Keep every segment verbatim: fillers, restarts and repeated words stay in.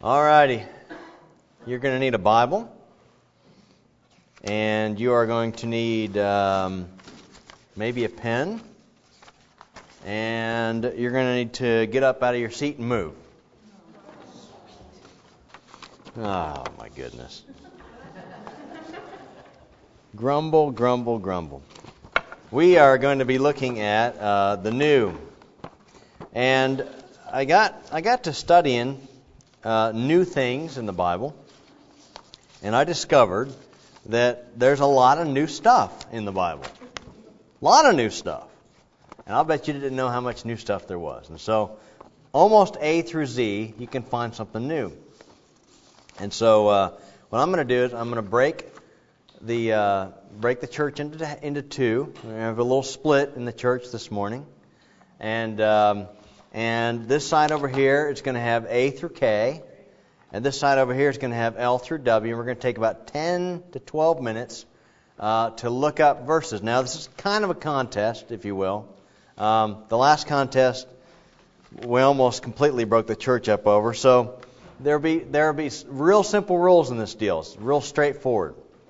All righty. You're going to need a Bible, and you are going to need um, maybe a pen, and you're going to need to get up out of your seat and move. Oh, my goodness. Grumble, grumble, grumble. We are going to be looking at uh, the new. And I got I got to studying uh, new things in the Bible, and I discovered that there's a lot of new stuff in the Bible. A lot of new stuff. And I'll bet you didn't know how much new stuff there was. And so almost A through Z, you can find something new. And so uh, what I'm going to do is I'm going to break the uh, break the church into into two. We're going to have a little split in the church this morning. And um, and this side over here is going to have A through K. And this side over here is going to have L through W. And we're going to take about ten to twelve minutes uh, to look up verses. Now, this is kind of a contest, if you will. Um, the last contest, we almost completely broke the church up over. So there'll be there'll be real simple rules in this deal. It's real straightforward.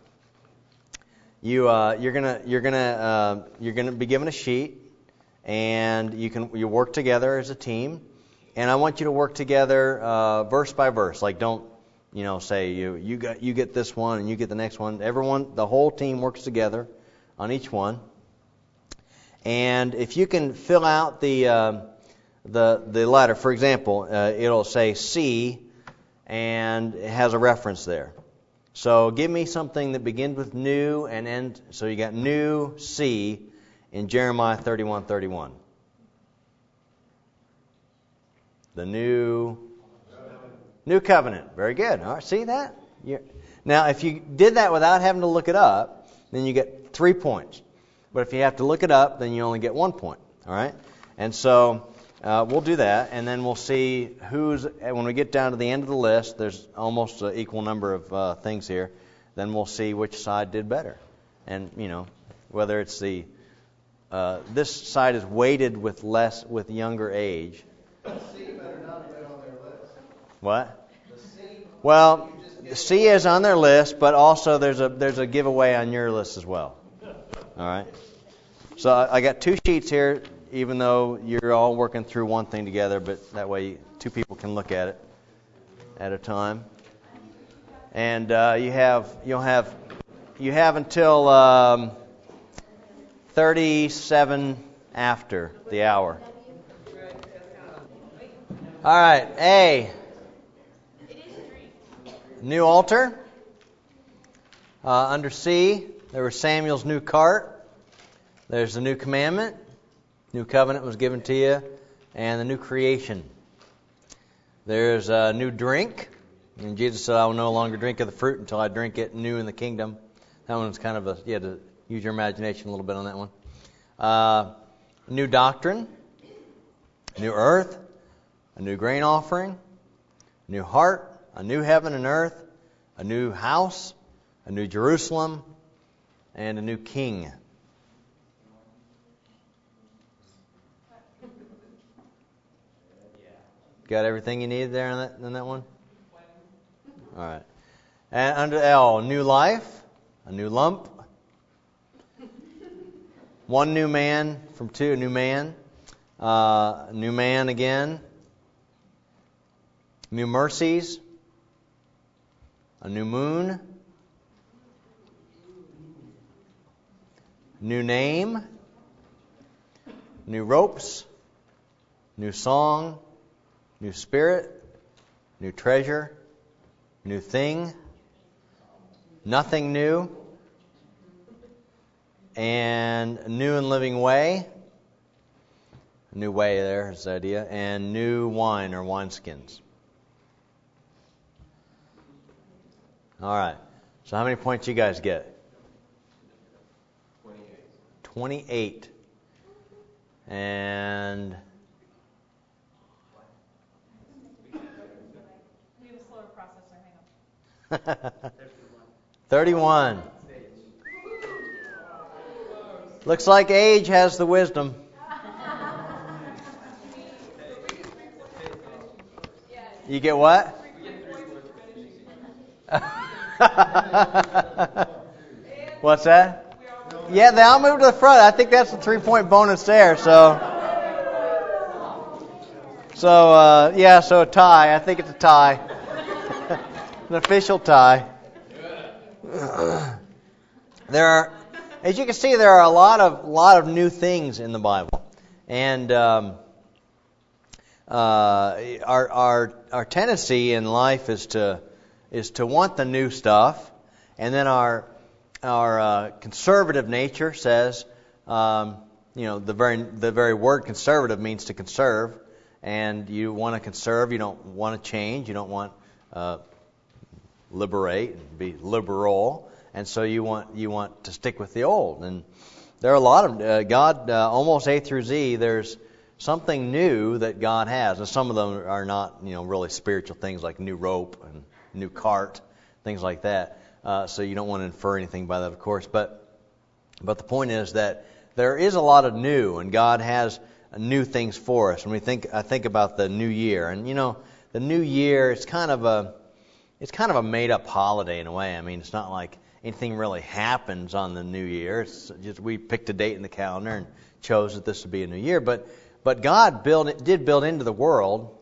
You uh, you're gonna you're gonna uh, you're gonna be given a sheet, and you can you work together as a team. And I want you to work together uh, verse by verse. Like, don't you know say you you got you get this one and you get the next one. Everyone, the whole team works together on each one. And if you can fill out the uh, the the letter, for example, uh, it'll say C, and it has a reference there. So give me something that begins with new and ends. So you got new C in Jeremiah thirty-one thirty-one. The new new covenant. Very good. All right, see that? You're, now, if you did that without having to look it up, then you get three points. But if you have to look it up, then you only get one point. All right? And so uh, we'll do that, and then we'll see who's, when we get down to the end of the list, there's almost an equal number of uh, things here, then we'll see which side did better. And, you know, whether it's the, uh, this side is weighted with less, with younger age. The C better not have been on their list. What? The C. Well, the C is on their list, but also there's a there's a giveaway on your list as well. All right. So I got two sheets here, even though you're all working through one thing together, but that way two people can look at it at a time. And uh, you have you'll have you have until um, thirty-seven after the hour. All right, A. New altar. Uh, under C, there was Samuel's new cart. There's the new commandment. New covenant was given to you. And the new creation. There's a new drink. And Jesus said, I will no longer drink of the fruit until I drink it new in the kingdom. That one's kind of a, you had to use your imagination a little bit on that one. Uh, new doctrine. New earth. A new grain offering, a new heart, a new heaven and earth, a new house, a new Jerusalem, and a new king. Got everything you need there in that, in that one? All right. And under L, new life, a new lump, one new man from two, a new man, uh, a new man again. New mercies, a new moon, new name, new ropes, new song, new spirit, new treasure, new thing, nothing new, and new and living way, a new way there is the idea, and new wine or wineskins. All right. So how many points you guys get? twenty-eight. twenty-eight. And We have a slower processor. Hang on. thirty-one. Looks like age has the wisdom. You get what? What's that? Yeah, they all moved to the front. I think that's the three-point bonus there. So, so uh, yeah, so a tie. I think it's a tie. An official tie. There are, as you can see, there are a lot of lot of new things in the Bible, and um, uh, our our our tendency in life is to is to want the new stuff, and then our our uh, conservative nature says, um, you know, the very the very word conservative means to conserve, and you want to conserve. You don't want to change. You don't want uh, liberate and be liberal. And so you want you want to stick with the old. And there are a lot of uh, God uh, almost A through Z. There's something new that God has, and some of them are not, you know, really spiritual things like new rope and new cart, things like that. Uh, so you don't want to infer anything by that, of course. But but the point is that there is a lot of new, and God has new things for us. When we think, I think about the new year, and you know, the new year, it's kind of a it's kind of a made-up holiday in a way. I mean, it's not like anything really happens on the new year. It's just we picked a date in the calendar and chose that this would be a new year. But but God build, did build into the world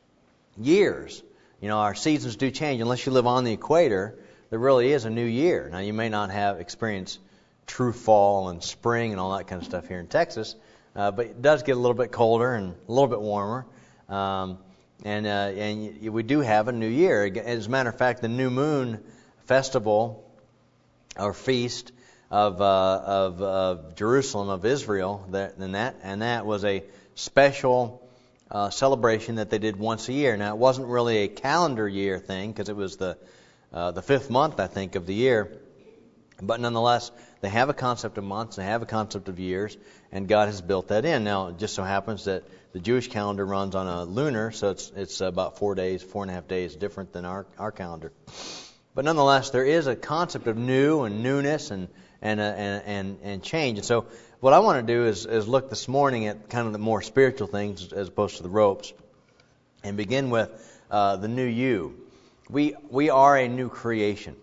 years. You know, our seasons do change. Unless you live on the equator, there really is a new year. Now, you may not have experienced true fall and spring and all that kind of stuff here in Texas, uh, but it does get a little bit colder and a little bit warmer. Um, and uh, and we do have a new year. As a matter of fact, the New Moon Festival or feast of uh, of uh, Jerusalem, of Israel, that and that and that was a special uh, celebration that they did once a year. Now, it wasn't really a calendar year thing because it was the uh, the fifth month, I think, of the year. But nonetheless, they have a concept of months, they have a concept of years, and God has built that in. Now, it just so happens that the Jewish calendar runs on a lunar, so it's it's about four days, four and a half days different than our our calendar. But nonetheless, there is a concept of new and newness and and uh, and, and and change. And so, what I want to do is is look this morning at kind of the more spiritual things as opposed to the ropes, and begin with uh, the new you. We we are a new creation.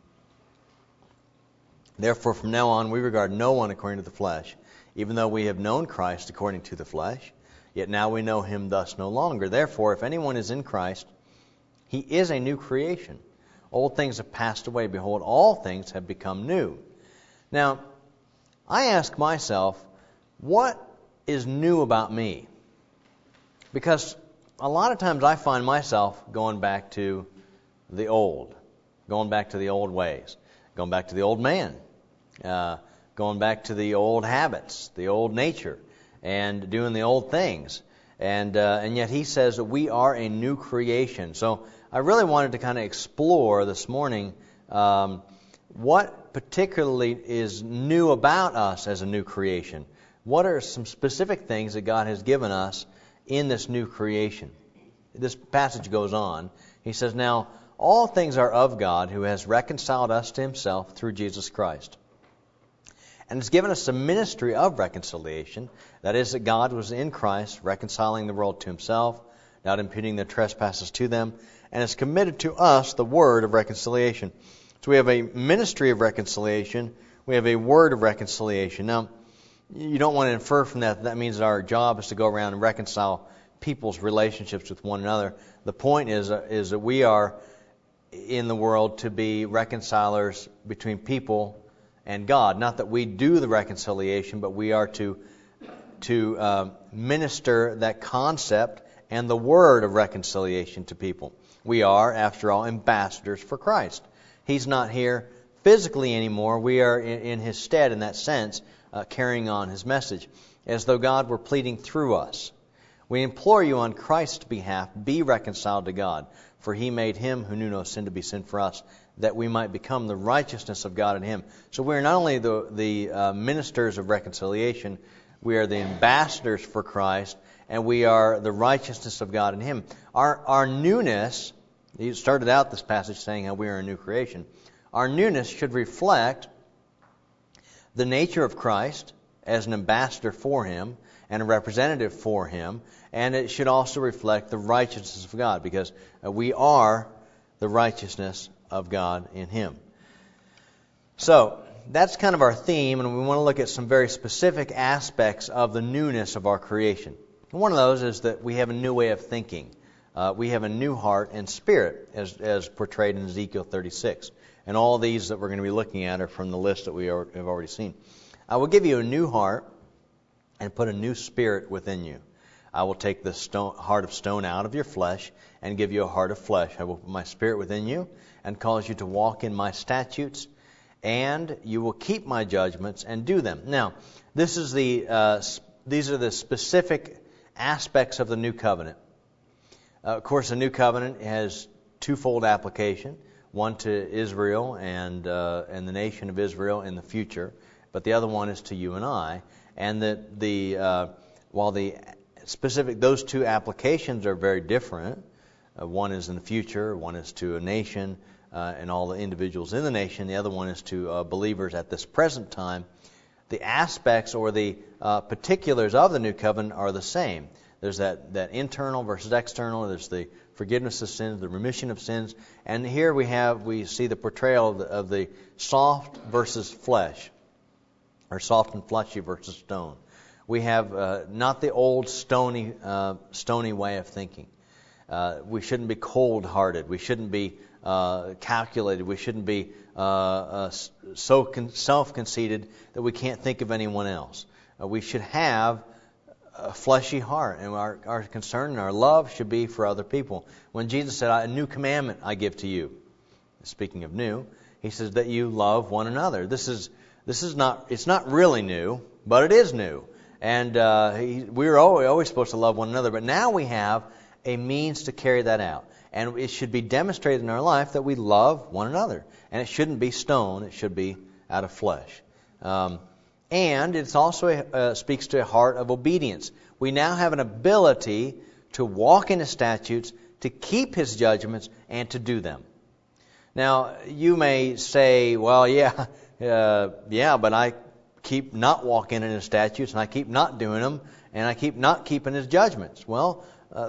Therefore, from now on, we regard no one according to the flesh, even though we have known Christ according to the flesh. Yet now we know him thus no longer. Therefore, if anyone is in Christ, he is a new creation. Old things have passed away. Behold, all things have become new. Now, I ask myself, what is new about me? Because a lot of times I find myself going back to the old, going back to the old ways, going back to the old man, uh, going back to the old habits, the old nature, and doing the old things. And uh, and yet he says that we are a new creation. So I really wanted to kind of explore this morning um, what particularly is new about us as a new creation. What are some specific things that God has given us in this new creation? This passage goes on. He says, now, all things are of God, who has reconciled us to himself through Jesus Christ, and has given us a ministry of reconciliation. That is, that God was in Christ, reconciling the world to himself, not imputing their trespasses to them, and has committed to us the word of reconciliation. So we have a ministry of reconciliation. We have a word of reconciliation. Now, you don't want to infer from that that, that means that our job is to go around and reconcile people's relationships with one another. The point is, uh, is that we are in the world to be reconcilers between people and God. Not that we do the reconciliation, but we are to to uh, minister that concept and the word of reconciliation to people. We are, after all, ambassadors for Christ. He's not here physically anymore. We are in, in his stead in that sense, uh, carrying on his message, as though God were pleading through us. We implore you on Christ's behalf, be reconciled to God, for he made him who knew no sin to be sin for us, that we might become the righteousness of God in him. So we're not only the, the uh, ministers of reconciliation, we are the ambassadors for Christ, and we are the righteousness of God in him. Our, our newness, he started out this passage saying how we are a new creation. Our newness should reflect the nature of Christ as an ambassador for him and a representative for him, and it should also reflect the righteousness of God, because uh, we are the righteousness of God in him. So, that's kind of our theme, and we want to look at some very specific aspects of the newness of our creation. And one of those is that we have a new way of thinking. Uh, we have a new heart and spirit, as, as portrayed in Ezekiel thirty-six. And all these that we're going to be looking at are from the list that we are, have already seen. I will give you a new heart and put a new spirit within you. I will take the stone, heart of stone out of your flesh and give you a heart of flesh. I will put my spirit within you and cause you to walk in my statutes, and you will keep my judgments and do them. Now, this is the uh, these are the specific aspects of the new covenant. Uh, of course, the new covenant has twofold application: one to Israel and uh, and the nation of Israel in the future, but the other one is to you and I. And that the uh, while the specific those two applications are very different. Uh, one is in the future, one is to a nation uh, and all the individuals in the nation. The other one is to uh, believers at this present time. The aspects or the uh, particulars of the new covenant are the same. There's that, that internal versus external. There's the forgiveness of sins, the remission of sins. And here we have we see the portrayal of the, of the soft versus flesh, or soft and fleshy versus stone. We have uh, not the old stony uh, stony way of thinking. Uh, we shouldn't be cold-hearted. We shouldn't be uh, calculated. We shouldn't be uh, uh, so con- self-conceited that we can't think of anyone else. Uh, we should have a fleshy heart, and our, our concern and our love should be for other people. When Jesus said, "A new commandment I give to you," speaking of new, he says that you love one another. This is this is not it's not really new, but it is new. And uh, he, we're always, always supposed to love one another, but now we have a means to carry that out. And it should be demonstrated in our life that we love one another. And it shouldn't be stone, it should be out of flesh. Um, and it also uh, speaks to a heart of obedience. We now have an ability to walk in His statutes, to keep His judgments, and to do them. Now, you may say, well, yeah, uh, yeah, but I keep not walking in His statutes, and I keep not doing them, and I keep not keeping His judgments. Well, uh,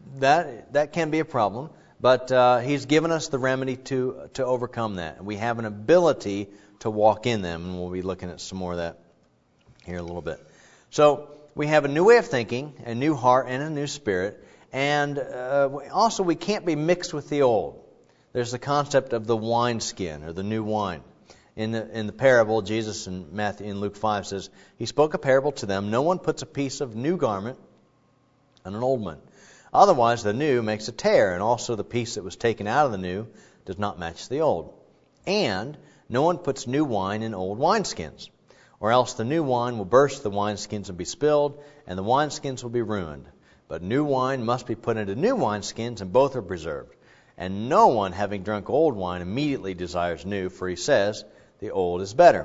that that can be a problem, but uh, He's given us the remedy to to overcome that. We have an ability to walk in them, and we'll be looking at some more of that here in a little bit. So we have a new way of thinking, a new heart, and a new spirit, and uh, also we can't be mixed with the old. There's the concept of the wineskin, or the new wine. In the in the parable, Jesus in Matthew in Luke five says, He spoke a parable to them. No one puts a piece of new garment on an old one. Otherwise, the new makes a tear, and also the piece that was taken out of the new does not match the old. And no one puts new wine in old wineskins, or else the new wine will burst the wineskins and be spilled, and the wineskins will be ruined. But new wine must be put into new wineskins, and both are preserved. And no one, having drunk old wine, immediately desires new, for he says, the old is better.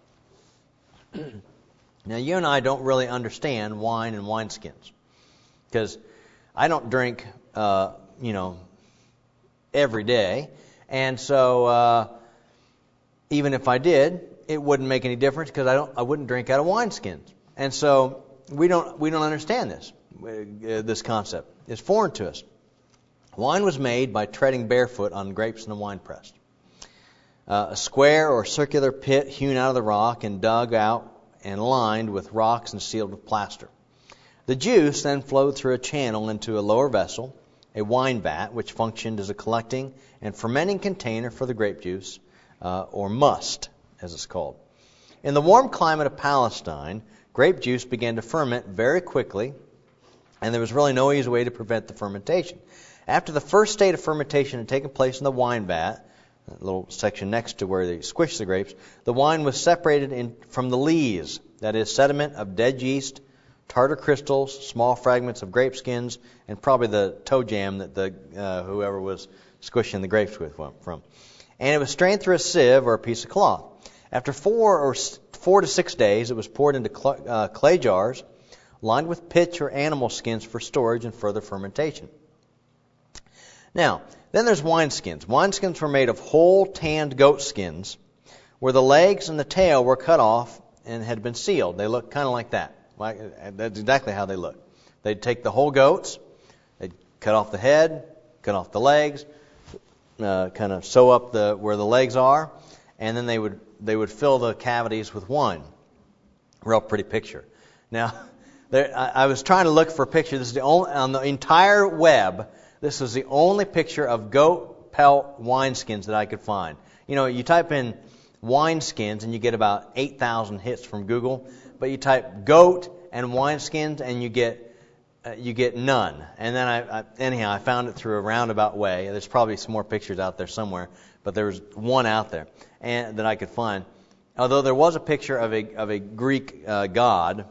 Now, you and I don't really understand wine and wineskins, because I don't drink, uh, you know, every day. And so, uh, even if I did, it wouldn't make any difference, because I don't, I wouldn't drink out of wineskins. And so, we don't, we don't understand this, uh, this concept. It's foreign to us. Wine was made by treading barefoot on grapes in a winepress. Uh, a square or circular pit hewn out of the rock and dug out and lined with rocks and sealed with plaster. The juice then flowed through a channel into a lower vessel, a wine vat, which functioned as a collecting and fermenting container for the grape juice, uh, or must, as it's called. In the warm climate of Palestine, grape juice began to ferment very quickly, and there was really no easy way to prevent the fermentation. After the first state of fermentation had taken place in the wine vat, that little section next to where they squish the grapes, the wine was separated in, from the lees, that is, sediment of dead yeast, tartar crystals, small fragments of grape skins, and probably the toe jam that the uh, whoever was squishing the grapes with from. And it was strained through a sieve or a piece of cloth. After four or four to six days, it was poured into cl- uh, clay jars, lined with pitch or animal skins for storage and further fermentation. Now, then there's wineskins. Wineskins were made of whole tanned goat skins, where the legs and the tail were cut off and had been sealed. They look kind of like that. That's exactly how they look. They'd take the whole goats, they'd cut off the head, cut off the legs, uh, kind of sew up the where the legs are, and then they would they would fill the cavities with wine. Real pretty picture. Now, there, I, I was trying to look for a picture. This is the only on the entire web. This was the only picture of goat pelt wineskins that I could find. You know, you type in wineskins and you get about eight thousand hits from Google, but you type goat and wineskins and you get uh, you get none. And then I, I anyhow I found it through a roundabout way. There's probably some more pictures out there somewhere, but there was one out there and that I could find. Although there was a picture of a of a Greek uh, god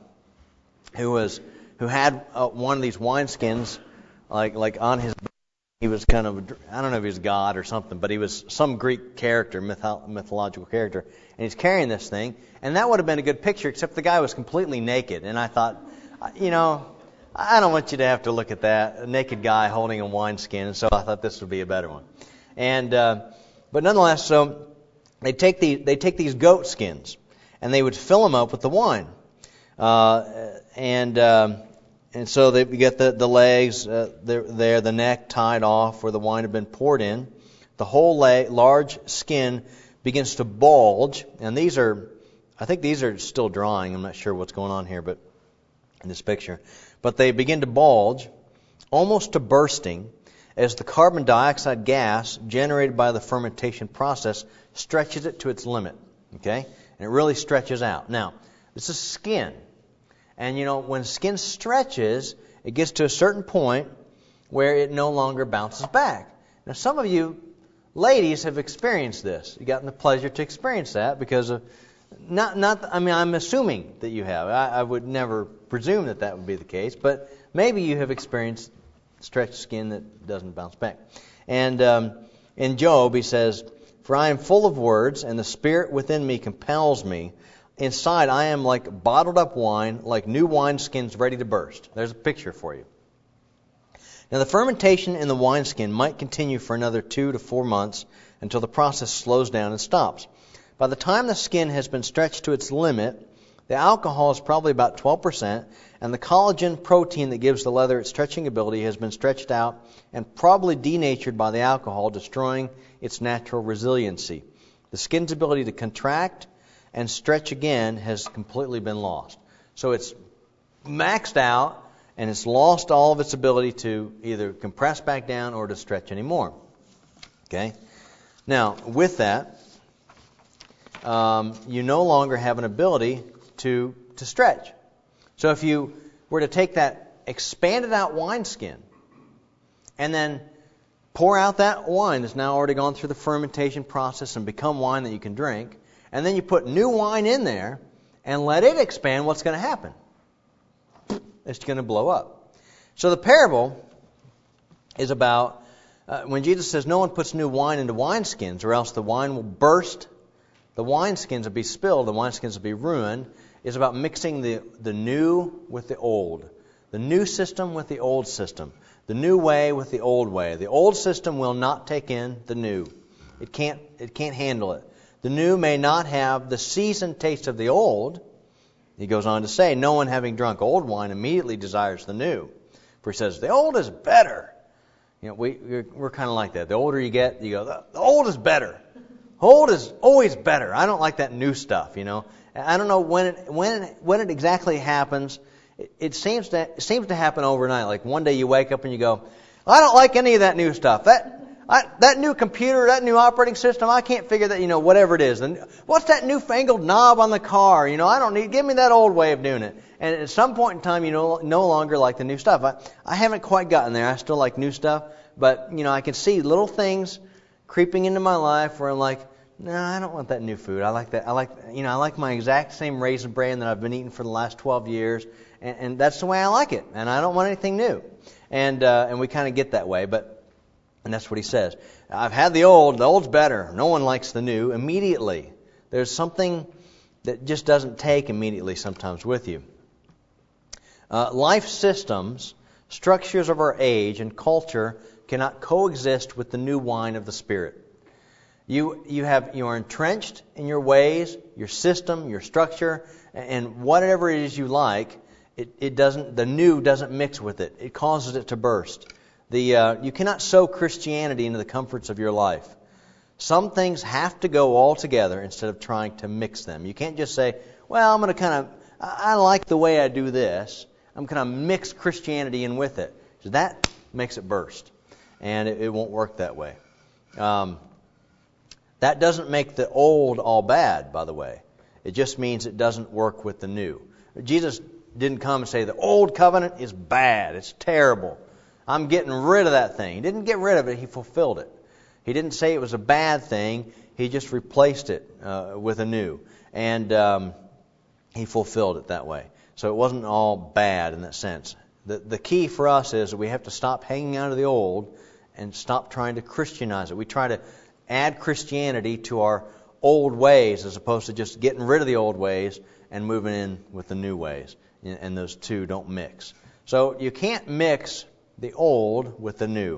who was who had uh, one of these wineskins like like on his. He was kind of, I don't know if he was God or something, but he was some Greek character, mytho- mythological character, and he's carrying this thing, and that would have been a good picture, except the guy was completely naked, and I thought, you know, I don't want you to have to look at that, a naked guy holding a wineskin, and so I thought this would be a better one. And, uh, but nonetheless, so they take the they take these goat skins, and they would fill them up with the wine, uh, and... Um, And so they get the, the legs uh, there, the neck tied off where the wine had been poured in. The whole leg, large skin begins to bulge. And these are, I think these are still drying. I'm not sure what's going on here, but in this picture. But they begin to bulge almost to bursting as the carbon dioxide gas generated by the fermentation process stretches it to its limit. Okay? And it really stretches out. Now, this is skin. And, you know, when skin stretches, it gets to a certain point where it no longer bounces back. Now, some of you ladies have experienced this. You've gotten the pleasure to experience that because of, not, not. I mean, I'm assuming that you have. I, I would never presume that that would be the case, but maybe you have experienced stretched skin that doesn't bounce back. And um, in Job, he says, "For I am full of words, and the spirit within me compels me. Inside, I am like bottled up wine, like new wineskins ready to burst." There's a picture for you. Now, the fermentation in the wineskin might continue for another two to four months until the process slows down and stops. By the time the skin has been stretched to its limit, the alcohol is probably about twelve percent, and the collagen protein that gives the leather its stretching ability has been stretched out and probably denatured by the alcohol, destroying its natural resiliency. The skin's ability to contract and stretch again has completely been lost. So it's maxed out, and it's lost all of its ability to either compress back down or to stretch anymore. Okay? Now, with that, um, you no longer have an ability to, to stretch. So if you were to take that expanded out wineskin and then pour out that wine that's now already gone through the fermentation process and become wine that you can drink, and then you put new wine in there and let it expand, what's going to happen? It's going to blow up. So the parable is about uh, when Jesus says no one puts new wine into wineskins or else the wine will burst, the wineskins will be spilled, the wineskins will be ruined, is about mixing the, the new with the old. The new system with the old system. The new way with the old way. The old system will not take in the new. It can't, it can't handle it. The new may not have the seasoned taste of the old. He goes on to say, no one having drunk old wine immediately desires the new. For he says, the old is better. You know, we, we're, we're kind of like that. The older you get, you go, the, the old is better. Old is always better. I don't like that new stuff, you know. I don't know when it, when it, when it exactly happens. It, it seems to it seems to happen overnight. Like one day you wake up and you go, I don't like any of that new stuff. That I, that new computer, that new operating system, I can't figure that, you know, whatever it is. And what's that newfangled knob on the car? You know, I don't need, give me that old way of doing it. And at some point in time, you no, no longer like the new stuff. I, I haven't quite gotten there. I still like new stuff. But, you know, I can see little things creeping into my life where I'm like, no, I don't want that new food. I like that. I like, you know, I like my exact same raisin bran that I've been eating for the last twelve years. And, and that's the way I like it. And I don't want anything new. And, uh, and we kind of get that way. But, and that's what he says. I've had the old. The old's better. No one likes the new immediately. There's something that just doesn't take immediately sometimes with you. Uh, life systems, structures of our age, and culture cannot coexist with the new wine of the Spirit. You you have you are entrenched in your ways, your system, your structure, and whatever it is you like. It, it doesn't. The new doesn't mix with it. It causes it to burst. The uh, you cannot sow Christianity into the comforts of your life. Some things have to go all together instead of trying to mix them. You can't just say, well, I'm going to kind of, I like the way I do this. I'm going to mix Christianity in with it. So that makes it burst. And it, it won't work that way. Um, that doesn't make the old all bad, by the way. It just means it doesn't work with the new. Jesus didn't come and say the old covenant is bad. It's terrible. I'm getting rid of that thing. He didn't get rid of it. He fulfilled it. He didn't say it was a bad thing. He just replaced it uh, with a new. And um, he fulfilled it that way. So it wasn't all bad in that sense. The, the key for us is that we have to stop hanging on to the old and stop trying to Christianize it. We try to add Christianity to our old ways as opposed to just getting rid of the old ways and moving in with the new ways. And those two don't mix. So you can't mix the old with the new.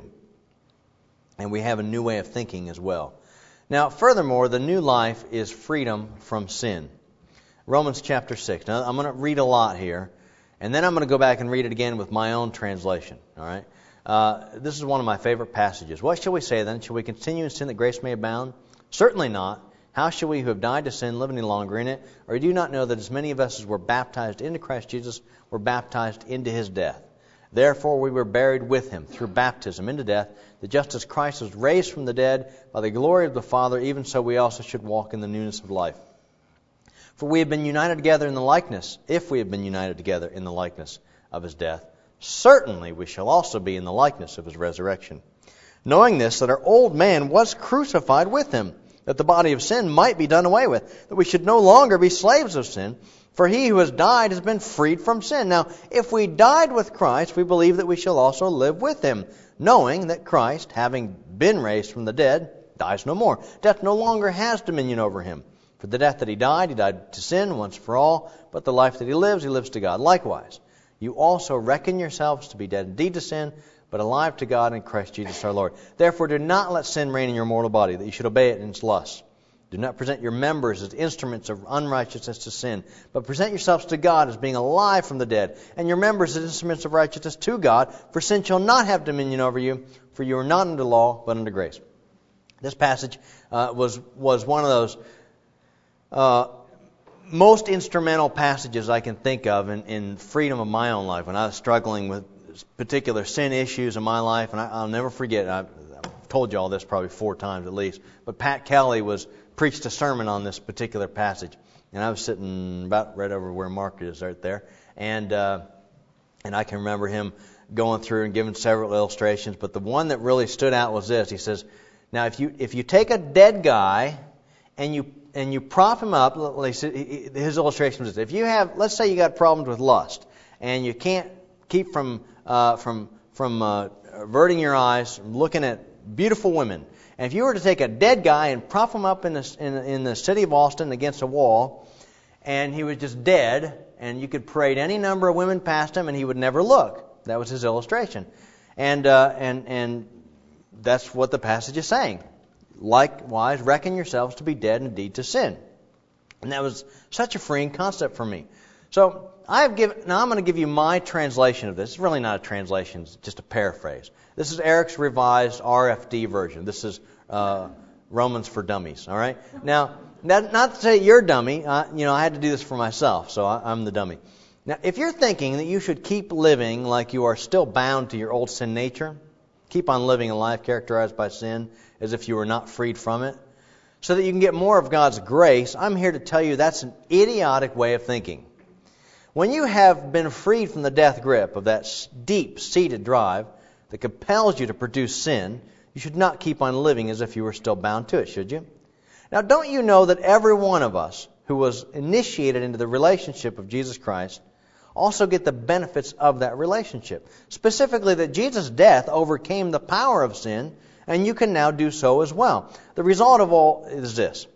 And we have a new way of thinking as well. Now, furthermore, the new life is freedom from sin. Romans chapter six. Now, I'm going to read a lot here. And then I'm going to go back and read it again with my own translation. All right. Uh, this is one of my favorite passages. What shall we say then? Shall we continue in sin that grace may abound? Certainly not. How shall we who have died to sin live any longer in it? Or do you not know that as many of us as were baptized into Christ Jesus were baptized into His death? Therefore we were buried with Him through baptism into death, that just as Christ was raised from the dead by the glory of the Father, even so we also should walk in the newness of life. For we have been united together in the likeness, if we have been united together in the likeness of His death, certainly we shall also be in the likeness of His resurrection. Knowing this, that our old man was crucified with Him, that the body of sin might be done away with, that we should no longer be slaves of sin, for he who has died has been freed from sin. Now, if we died with Christ, we believe that we shall also live with Him, knowing that Christ, having been raised from the dead, dies no more. Death no longer has dominion over Him. For the death that He died, He died to sin once for all, but the life that He lives, He lives to God. Likewise, you also reckon yourselves to be dead indeed to sin, but alive to God in Christ Jesus our Lord. Therefore do not let sin reign in your mortal body, that you should obey it in its lusts. Do not present your members as instruments of unrighteousness to sin, but present yourselves to God as being alive from the dead, and your members as instruments of righteousness to God, for sin shall not have dominion over you, for you are not under law, but under grace. This passage uh, was, was one of those uh, most instrumental passages I can think of in, in freedom of my own life, when I was struggling with particular sin issues in my life. And I, I'll never forget, I've, I've told you all this probably four times at least, but Pat Kelly was preached a sermon on this particular passage. And I was sitting about right over where Mark is right there. And uh, and I can remember him going through and giving several illustrations. But the one that really stood out was this. He says, now if you if you take a dead guy and you and you prop him up, his illustration was this. If you have, let's say you got problems with lust, and you can't keep from uh, from from uh, averting your eyes from looking at beautiful women. And if you were to take a dead guy and prop him up in the, in, in the city of Austin against a wall, and he was just dead, and you could parade any number of women past him, and he would never look. That was his illustration. And uh, and and that's what the passage is saying. Likewise, reckon yourselves to be dead indeed to sin. And that was such a freeing concept for me. So I have given. Now I'm going to give you my translation of this. It's really not a translation; it's just a paraphrase. This is Eric's revised R F D version. This is uh, Romans for Dummies. All right. Now, not, not to say you're dummy. Uh, you know, I had to do this for myself, so I, I'm the dummy. Now, if you're thinking that you should keep living like you are still bound to your old sin nature, keep on living a life characterized by sin as if you were not freed from it, so that you can get more of God's grace, I'm here to tell you that's an idiotic way of thinking. When you have been freed from the death grip of that deep-seated drive that compels you to produce sin, you should not keep on living as if you were still bound to it, should you? Now, don't you know that every one of us who was initiated into the relationship of Jesus Christ also get the benefits of that relationship? Specifically, that Jesus' death overcame the power of sin, and you can now do so as well. The result of all is this.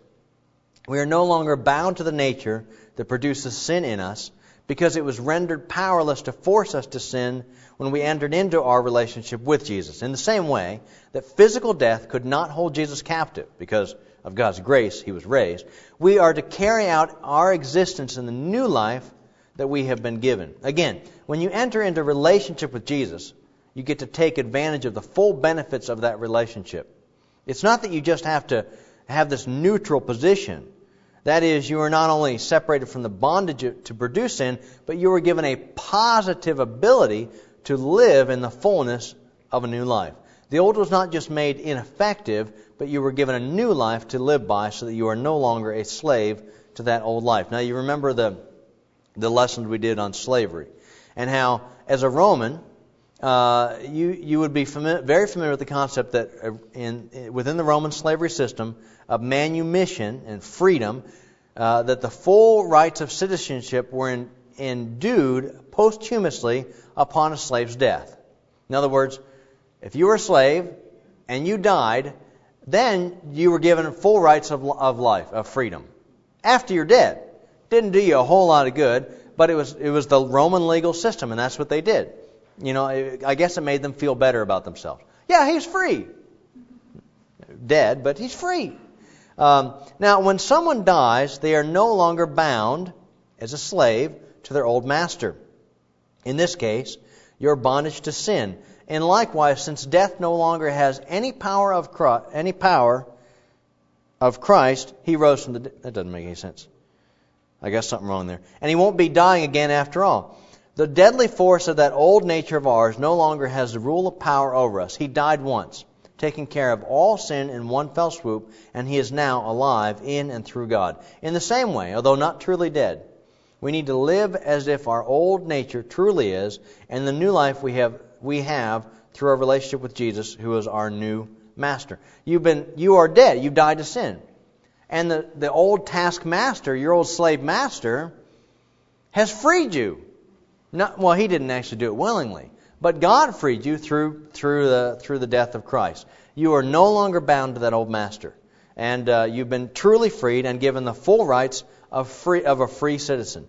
We are no longer bound to the nature that produces sin in us, because it was rendered powerless to force us to sin when we entered into our relationship with Jesus. In the same way that physical death could not hold Jesus captive because of God's grace, He was raised, we are to carry out our existence in the new life that we have been given. Again, when you enter into relationship with Jesus, You get to take advantage of the full benefits of that relationship. It's not that you just have to have this neutral position. That is, you are not only separated from the bondage to produce sin, but you are given a positive ability to live in the fullness of a new life. The old was not just made ineffective, but you were given a new life to live by so that you are no longer a slave to that old life. Now, you remember the, the lessons we did on slavery and how, as a Roman, uh, you, you would be familiar, very familiar with the concept that in, within the Roman slavery system of manumission and freedom, uh, that the full rights of citizenship were in, endued posthumously upon a slave's death. In other words, if you were a slave and you died, then you were given full rights of, of life, of freedom. After you're dead. Didn't do you a whole lot of good, but it was it was the Roman legal system, and that's what they did. You know, I guess it made them feel better about themselves. Yeah, he's free. Dead, but he's free. Um, now, when someone dies, they are no longer bound as a slave to their old master. In this case, your bondage to sin. And likewise, since death no longer has any power of Christ, any power of Christ, he rose from the dead. That doesn't make any sense. I got something wrong there. And he won't be dying again after all. The deadly force of that old nature of ours no longer has the rule of power over us. He died once, taking care of all sin in one fell swoop, and he is now alive in and through God. In the same way, although not truly dead, we need to live as if our old nature truly is, and the new life we have we have through our relationship with Jesus, who is our new master. You've been you are dead. You've died to sin. And the, the old taskmaster, your old slave master, has freed you. Not, well, he didn't actually do it willingly, but God freed you through through the through the death of Christ. You are no longer bound to that old master, and uh, you've been truly freed and given the full rights of free of a free citizen.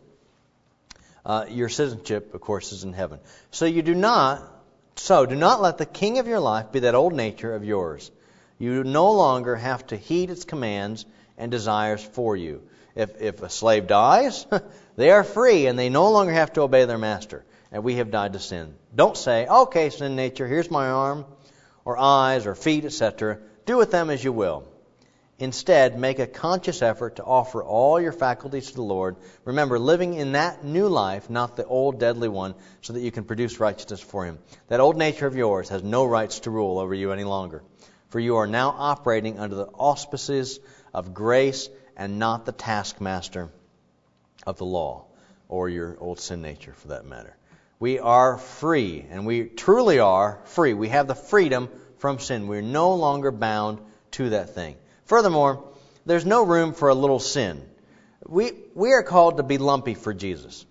Uh, your citizenship, of course, is in heaven. So you do not. So do not let the king of your life be that old nature of yours. You no longer have to heed its commands and desires for you. If if a slave dies, they are free and they no longer have to obey their master. And we have died to sin. Don't say, okay, sin nature, here's my arm, or eyes, or feet, et cetera. Do with them as you will. Instead, make a conscious effort to offer all your faculties to the Lord. Remember, living in that new life, not the old deadly one, so that you can produce righteousness for Him. That old nature of yours has no rights to rule over you any longer. For you are now operating under the auspices of grace and not the taskmaster of the law, or your old sin nature for that matter. We are free, and we truly are free. We have the freedom from sin. We're no longer bound to that thing. Furthermore, there's no room for a little sin. We we are called to be lumpy for Jesus.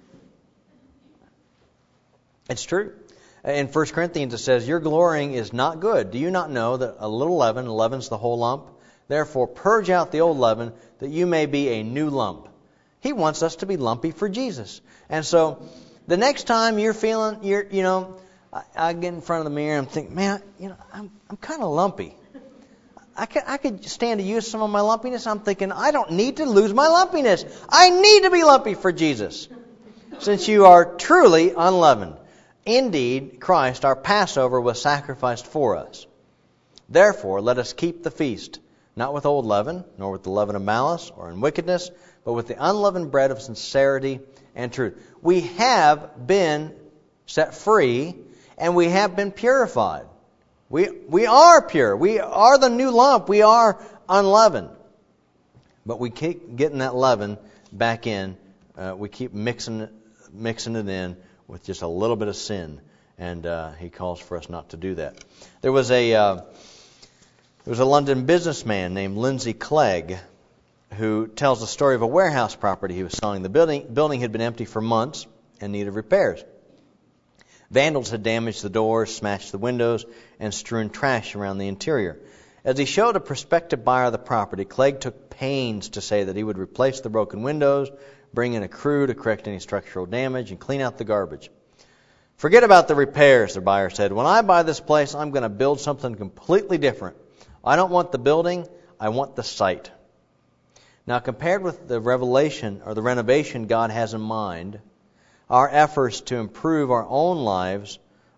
It's true. In First Corinthians it says, your glorying is not good. Do you not know that a little leaven leavens the whole lump? Therefore purge out the old leaven, that you may be a new lump. He wants us to be lumpy for Jesus. And so the next time you're feeling, you're, you know, I, I get in front of the mirror and think, man, you know, I'm I'm kind of lumpy. I could, I could stand to use some of my lumpiness. I'm thinking, I don't need to lose my lumpiness. I need to be lumpy for Jesus. Since you are truly unleavened. Indeed, Christ, our Passover, was sacrificed for us. Therefore, let us keep the feast, not with old leaven, nor with the leaven of malice or in wickedness, but with the unleavened bread of sincerity and truth. We have been set free, and we have been purified. We we are pure. We are the new lump. We are unleavened. But we keep getting that leaven back in. Uh, we keep mixing it, mixing it in with just a little bit of sin. And uh, He calls for us not to do that. There was a uh, there was a London businessman named Lindsay Clegg who tells the story of a warehouse property he was selling. The building building had been empty for months and needed repairs. Vandals had damaged the doors, smashed the windows, and strewn trash around the interior. As he showed a prospective buyer the property, Clegg took pains to say that he would replace the broken windows, bring in a crew to correct any structural damage, and clean out the garbage. Forget about the repairs, the buyer said. When I buy this place, I'm going to build something completely different. I don't want the building, I want the site. Now, compared with the revelation or the renovation God has in mind, our efforts to improve our own lives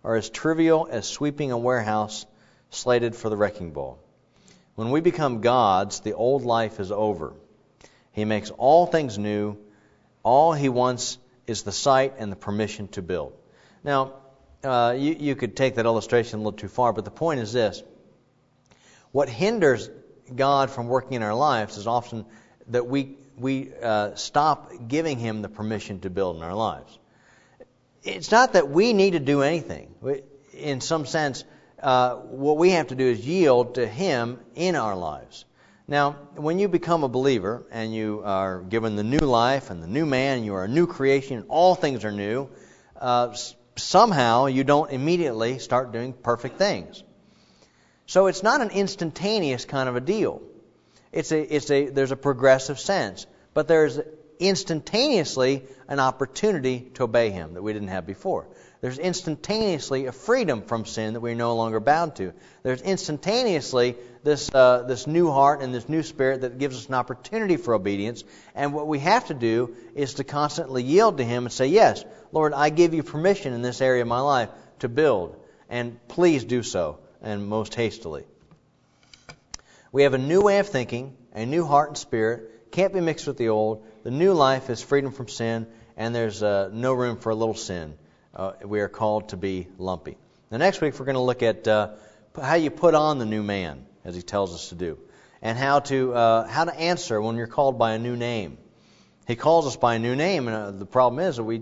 are as trivial as sweeping a warehouse slated for the wrecking ball. When we become God's, the old life is over. He makes all things new. All He wants is the sight and the permission to build. Now, uh, you, you could take that illustration a little too far, but the point is this. What hinders God from working in our lives is often that we we uh, stop giving Him the permission to build in our lives. It's not that we need to do anything. We, in some sense, uh, what we have to do is yield to Him in our lives. Now, when you become a believer and you are given the new life and the new man, you are a new creation, and all things are new, uh, somehow you don't immediately start doing perfect things. So it's not an instantaneous kind of a deal. It's a, it's a, there's a progressive sense, but there's instantaneously an opportunity to obey Him that we didn't have before. There's instantaneously a freedom from sin that we're no longer bound to. There's instantaneously this uh, this new heart and this new spirit that gives us an opportunity for obedience. And what we have to do is to constantly yield to Him and say, yes, Lord, I give you permission in this area of my life to build, and please do so, and most hastily. We have a new way of thinking, a new heart and spirit, can't be mixed with the old. The new life is freedom from sin, and there's uh, no room for a little sin. Uh, we are called to be lumpy. Now, next week we're going to look at uh, how you put on the new man, as He tells us to do, and how to uh, how to answer when you're called by a new name. He calls us by a new name, and uh, the problem is that we...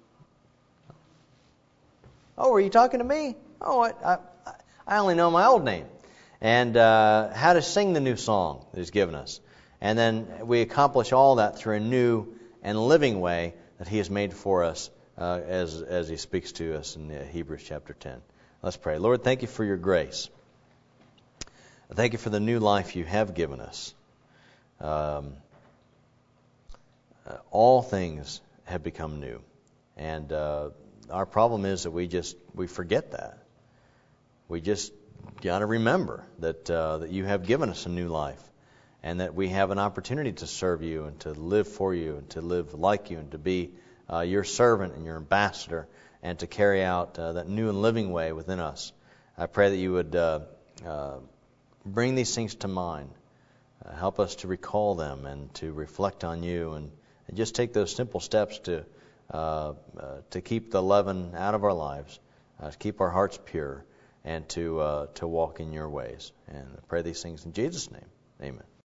Oh, were you talking to me? Oh, I, I, I only know my old name. And uh, how to sing the new song that He's given us. And then we accomplish all that through a new and living way that He has made for us uh, as as He speaks to us in uh, Hebrews chapter ten. Let's pray. Lord, thank You for Your grace. Thank You for the new life You have given us. Um, uh, all things have become new. And uh, our problem is that we just we forget that. We just got to remember that uh, that You have given us a new life, and that we have an opportunity to serve You and to live for You and to live like You and to be uh, Your servant and Your ambassador and to carry out uh, that new and living way within us. I pray that You would uh, uh, bring these things to mind, uh, help us to recall them and to reflect on You, and, and just take those simple steps to uh, uh, to keep the leaven out of our lives, uh, to keep our hearts pure, and to uh, to walk in Your ways. And I pray these things in Jesus' name. Amen.